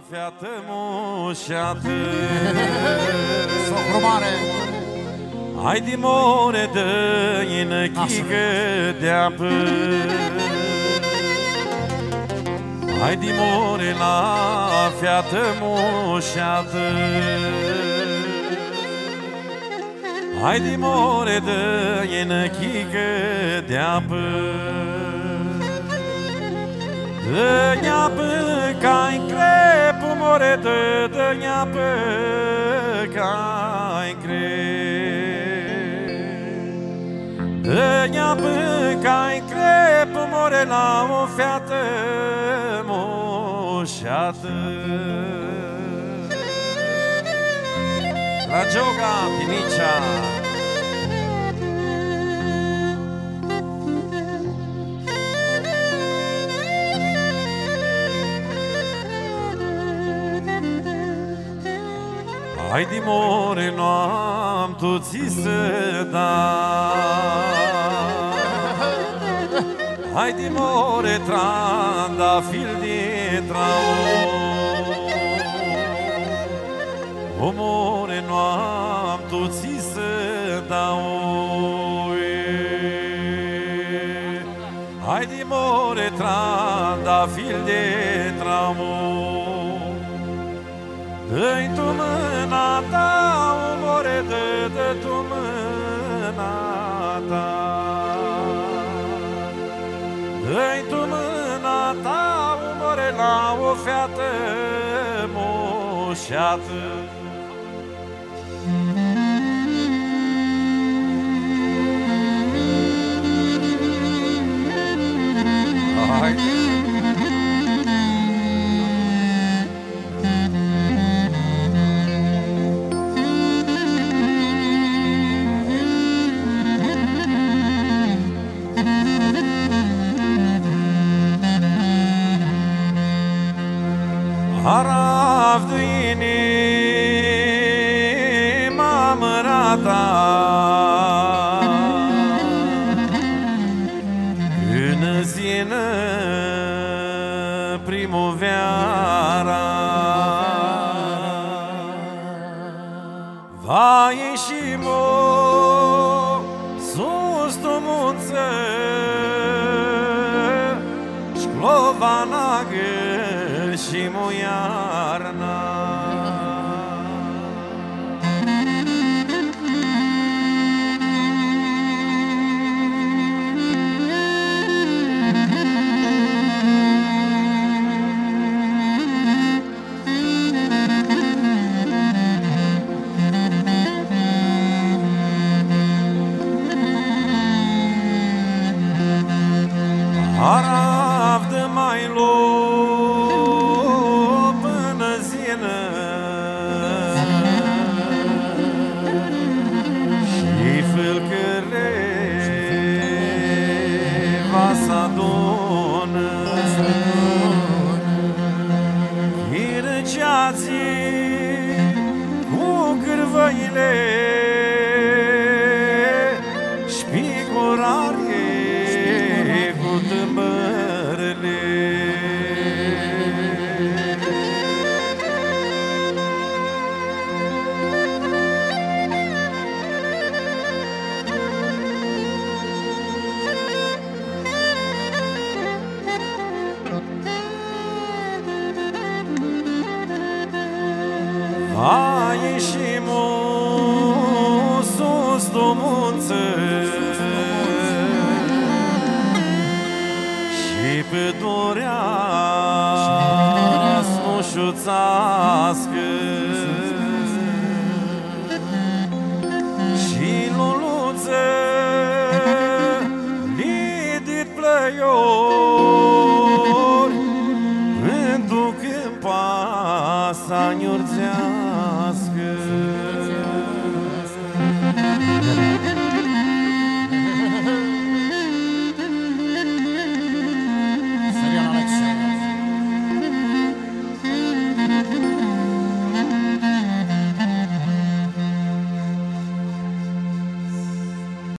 fiată mușeată. Socru mare. Hai din more dă-i chigă de apă. Hai din more la fiată mușeată. Hai din more dă-i chigă de apă. Dă-i apă ca-i crep, more dă-i apă ca-i crep. Dă-i apă ca-i crep, more la o fiată mușeată. La Gioga, Pinicea. Hai din more n-am tu ți să dai. Hai din more trandafil de trau. O more n-am tu ți să dau. Hai din more trandafil de trau. Dă-i tu mâna ta, o more, dă tu mâna ta. Dă-i tu mâna ta, o more, la o fiată mușeată. Hai! Haraf de inima mărata, în zină primăvara, va ieși mo sus tu munță, șclovana și mu iarna. Araf de mai s-adună, chirăceații cu cârvăile, șpicurare cu tâmbărele. Va ieși sus tu munță și pădurea smușuțească și luluță lidit plăiori înduc în pasa niurțească.